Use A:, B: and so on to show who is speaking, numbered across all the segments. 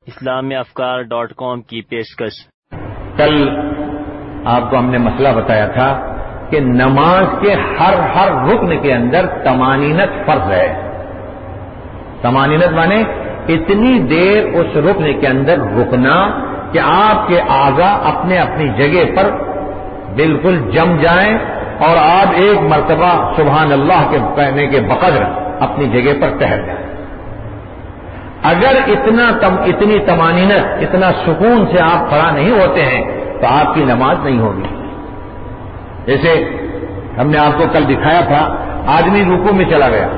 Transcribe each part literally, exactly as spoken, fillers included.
A: اسلامی افکار dot com کی پیشکش۔
B: کل آپ کو ہم نے مسئلہ بتایا تھا کہ نماز کے ہر ہر رکن کے اندر طمانینت فرض ہے۔ طمانینت مانے اتنی دیر اس رکن کے اندر رکنا کہ آپ کے اعضاء اپنے اپنی جگہ پر بالکل جم جائیں اور آپ ایک مرتبہ سبحان اللہ کے کہنے کے بقدر اپنی جگہ پر ٹہر جائیں۔ اگر اتنا تم اتنی طمانینت اتنا سکون سے آپ کھڑا نہیں ہوتے ہیں تو آپ کی نماز نہیں ہوگی۔ جیسے ہم نے آپ کو کل دکھایا تھا، آدمی رکوع میں چلا گیا،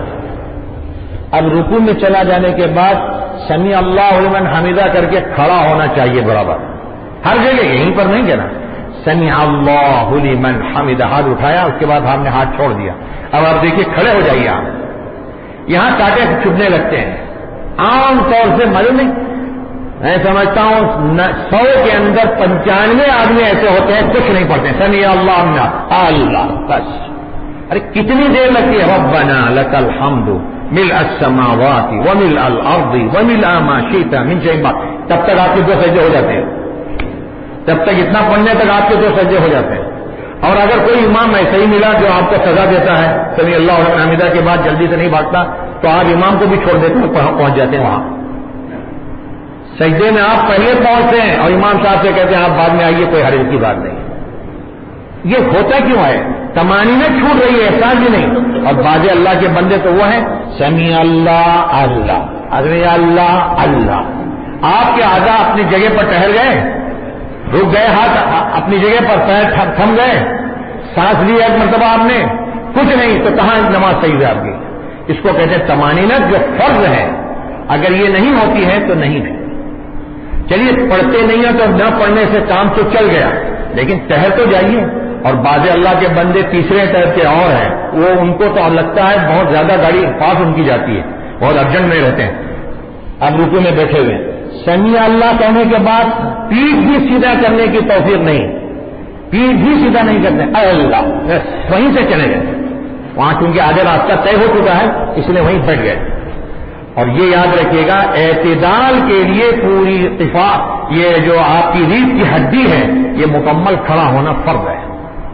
B: اب رکوع میں چلا جانے کے بعد سمیع اللہ لمن حمیدہ کر کے کھڑا ہونا چاہیے برابر، ہر جگہ یہیں پر نہیں کہنا سمیع اللہ لمن حمیدہ، ہاتھ اٹھایا، اس کے بعد ہم نے ہاتھ چھوڑ دیا۔ اب آپ دیکھیے کھڑے ہو جائیے، آپ یہاں کانٹے چبھنے لگتے ہیں عام طور سے، معلوم نہیں، میں سمجھتا ہوں سو کے اندر پنچانوے آدمی ایسے ہوتے ہیں کچھ نہیں پڑھتے سمیع اللہ اللہ بس۔ ارے کتنی دیر لگتی ہے، ربنا لک الحمد ملء السماوات وملء الارض وملء ما شئت من شیء بعد، تب تک آپ کے دو سجدے ہو جاتے ہیں، تب تک اتنا پڑھنے تک آپ کے دو سجدے ہو جاتے ہیں۔ اور اگر کوئی امام ایسا ہی ملا جو آپ کو سزا دیتا ہے سمیع اللہ لمن حمیدہ کے بعد جلدی سے نہیں بھاگتا، تو آپ امام کو بھی چھوڑ دیتے ہیں، پہنچ جاتے ہیں وہاں سجدے میں، آپ پہلے پہنچتے ہیں اور امام صاحب سے کہتے ہیں آپ بعد میں آئیے، کوئی حرج کی بات نہیں۔ یہ ہوتا کیوں ہے؟ طمانینت چھوٹ رہی ہے، احساس بھی نہیں۔ اور بعض اللہ کے بندے تو وہ ہیں سمیع اللہ اللہ سمیع اللہ اللہ، آپ کے اعضاء اپنی جگہ پر ٹہر گئے، رک گئے، ہاتھ اپنی جگہ پر پیر تھم گئے، سانس لی ایک مرتبہ آپ نے، کچھ نہیں، تو کہاں نماز صحیح ہے آپ کی؟ اس کو کہتے ہیں طمانینت جو فرض ہے، اگر یہ نہیں ہوتی ہے تو نہیں ہے۔ چلیے پڑھتے نہیں ہیں تو نہ پڑھنے سے کام تو چل گیا، لیکن ٹہر تو جائیے۔ اور بعض اللہ کے بندے تیسرے ٹائپ کے اور ہیں، وہ ان کو تو لگتا ہے بہت زیادہ گاڑی پاس ان کی جاتی ہے، بہت ارجنٹ میں رہتے ہیں، اب رکوع میں بیٹھے ہوئے سمیع اللہ کہنے کے بعد پیٹھ بھی سیدھا کرنے کی توفیق نہیں، پیٹھ بھی سیدھا نہیں کرتے، اے اللہ وہیں سے چلے گئے، وہاں چونکہ آدھے راستہ طے ہو چکا ہے اس لیے وہیں بیٹھ گئے۔ اور یہ یاد رکھیے گا اعتدال کے لیے پوری اتفاق، یہ جو آپ کی ریڑھ کی ہڈی ہے یہ مکمل کھڑا ہونا فرض ہے۔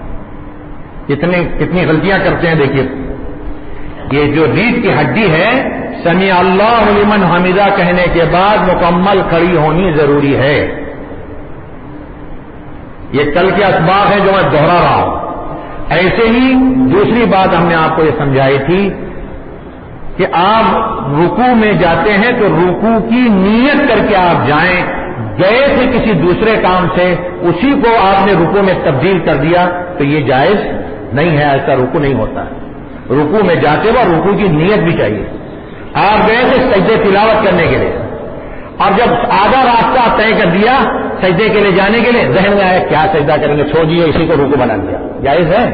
B: کتنے کتنی غلطیاں کرتے ہیں دیکھیے، یہ جو ریڑھ کی ہڈی ہے سمیع اللہ لمن حمیدہ کہنے کے بعد مکمل کھڑی ہونی ضروری ہے۔ یہ کل کے اسباق ہیں جو میں دوہرا رہا ہوں۔ ایسے ہی دوسری بات ہم نے آپ کو یہ سمجھائی تھی کہ آپ رکوع میں جاتے ہیں تو رکوع کی نیت کر کے آپ جائیں، گئے تھے کسی دوسرے کام سے اسی کو آپ نے رکوع میں تبدیل کر دیا تو یہ جائز نہیں ہے، ایسا رکوع نہیں ہوتا ہے۔ رکوع میں جاتے ہوئے رکوع کی نیت بھی چاہیے۔ آپ گئے تھے سجدے تلاوت کرنے کے لیے، اور جب آدھا راستہ طے کر دیا سجدے کے لیے جانے کے لیے، ذہن میں آیا کیا سجدہ کریں گے، چھوڑ دیے، اسی کو رکوع بنا دیا، جائز ہے؟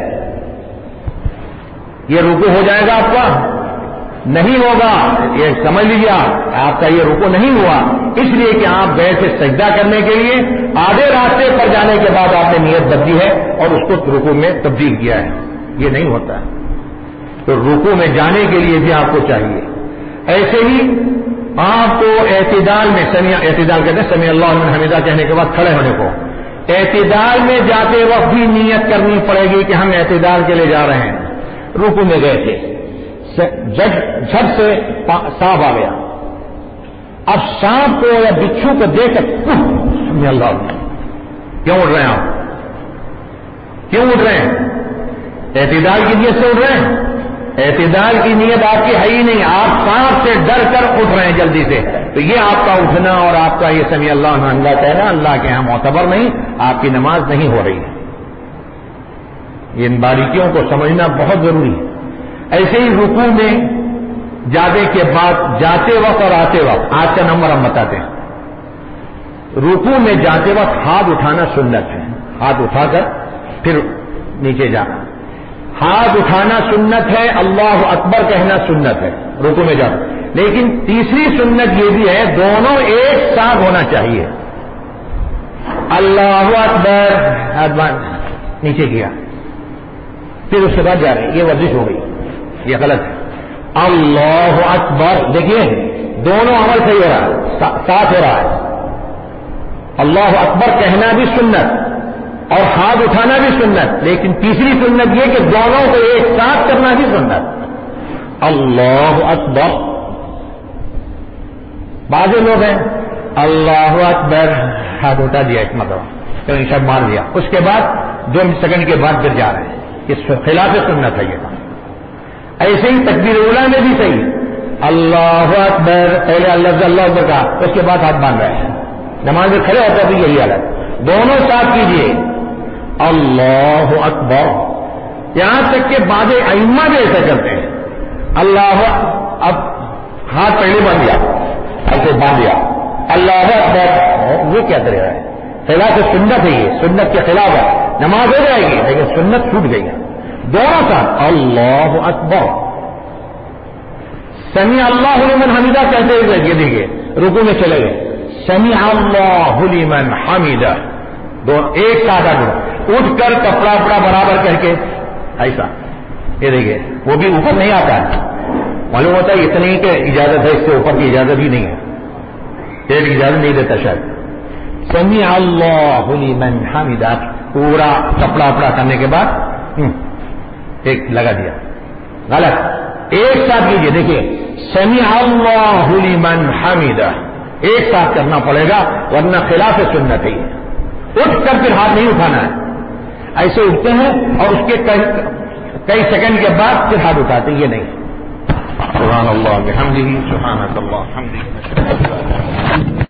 B: یہ رکوع ہو جائے گا آپ کا؟ نہیں ہوگا، یہ سمجھ لیجیے آپ آپ کا یہ رکوع نہیں ہوا، اس لیے کہ آپ گئے تھے سجدہ کرنے کے لیے، آدھے راستے پر جانے کے بعد آپ نے نیت بدلی ہے اور اس کو رکوع میں تبدیل کیا ہے، یہ نہیں ہوتا ہے۔ تو رکوع میں جانے کے لیے بھی آپ کو چاہیے۔ ایسے ہی آپ کو اعتدال میں سمیع اعتدال کہتے ہیں سمیع اللہ لمن حمیدہ کہنے کے بعد کھڑے ہونے کو، اعتدال میں جاتے وقت بھی نیت کرنی پڑے گی کہ ہم اعتدال کے لیے جا رہے ہیں۔ رکوع میں گئے تھے، جھٹ سے سانپ آ گیا، اب سانپ کو یا بچھو کو دیکھ کر سمیع اللہ کیوں اٹھ رہے ہیں؟ آپ کیوں اٹھ رہے ہیں؟ اعتدال کی نیت سے اٹھ رہے ہیں؟ اعتدال کی نیت آپ کی ہے ہی نہیں، آپ سانپ سے ڈر کر اٹھ رہے ہیں جلدی سے، تو یہ آپ کا اٹھنا اور آپ کا یہ سمیع اللہ حمیدہ کہنا اللہ کے یہاں معتبر نہیں، آپ کی نماز نہیں ہو رہی ہے۔ ان باریکیوں کو سمجھنا بہت ضروری ہے۔ ایسے ہی رکوع میں جانے کے بعد جاتے وقت اور آتے وقت، آج کا نمبر ہم بتاتے ہیں، رکوع میں جاتے وقت ہاتھ اٹھانا سنت ہے، ہاتھ اٹھا کر پھر نیچے جانا، ہاتھ اٹھانا سنت ہے، اللہ اکبر کہنا سنت ہے رکوع میں جانا، لیکن تیسری سنت یہ بھی ہے دونوں ایک ساتھ ہونا چاہیے، اللہ اکبر نیچے کیا پھر اس کے بعد جا رہے، یہ ورزش ہو گئی، یہ غلط ہے۔ اللہ اکبر، دیکھیے دونوں عمل صحیح ہو رہا ہے، ساتھ ہو رہا ہے، اللہ اکبر کہنا بھی سنت اور ہاتھ اٹھانا بھی سنت، لیکن تیسری سنت یہ کہ دونوں کو ایک ساتھ کرنا بھی سنت۔ اللہ اکبر، بعض لوگ ہیں اللہ اکبر ہاتھ اٹھا دیا ایک مرتبہ، پھر شب مار دیا، اس کے بعد دو سیکنڈ کے بعد گر جا رہے ہیں، اس خلاف سنت ہے یہ کام۔ ایسے ہی تکبیر اولا میں بھی صحیح، اللہ اکبر پہلے لفظ اللہ اکبر کا، اس کے بعد ہاتھ باندھ رہے ہیں، نماز میں کھڑے ہوتا بھی یہی حالت، دونوں ساتھ کیجیے اللہ اکبر۔ یہاں تک کہ بعض ائمہ بھی ایسا کرتے ہیں، اللہ اب ہاتھ پہلے باندھ دیا، ایسے باندھ دیا اللہ اکبر، یہ کیا طریقہ ہے؟ خلاف سنت ہے، یہ سنت کے خلاف ہے، نماز ہو جائے گی لیکن سنت چھوٹ گئی ہے۔ دونوں ساتھ اللہ اکبر، سمیع اللہ لمن حمیدہ کہتے ہوئے یہ دیکھیے رکوع میں چلے گئے، سمیع اللہ لمن حمیدہ، دو ایک ساتھ آدمی اٹھ کر کپڑا اپڑا برابر کر کے ایسا، یہ دیکھیے وہ بھی اوپر نہیں آتا ہے، معلوم ہوتا ہے اتنی کہ اجازت ہے، اس سے اوپر کی اجازت ہی نہیں ہے، ایک اجازت نہیں دیتا شاید۔ سمیع اللہ لمن حمیدہ، پورا کپڑا اپڑا کرنے کے بعد ایک لگا دیا، غلط، ایک ساتھ کیجیے، دیکھیے سمیع اللہ لمن حمیدہ ایک ساتھ کرنا پڑے گا ورنہ خلاف سنت ہے، اٹھ کر پھر ہاتھ نہیں اٹھانا ہے، ایسے اٹھتے ہیں اور اس کے کئی سیکنڈ کے بعد پھر ہاتھ اٹھاتے ہیں، یہ نہیں۔ سبحان اللہ بحمدہ، سبحانک اللہ بحمدک۔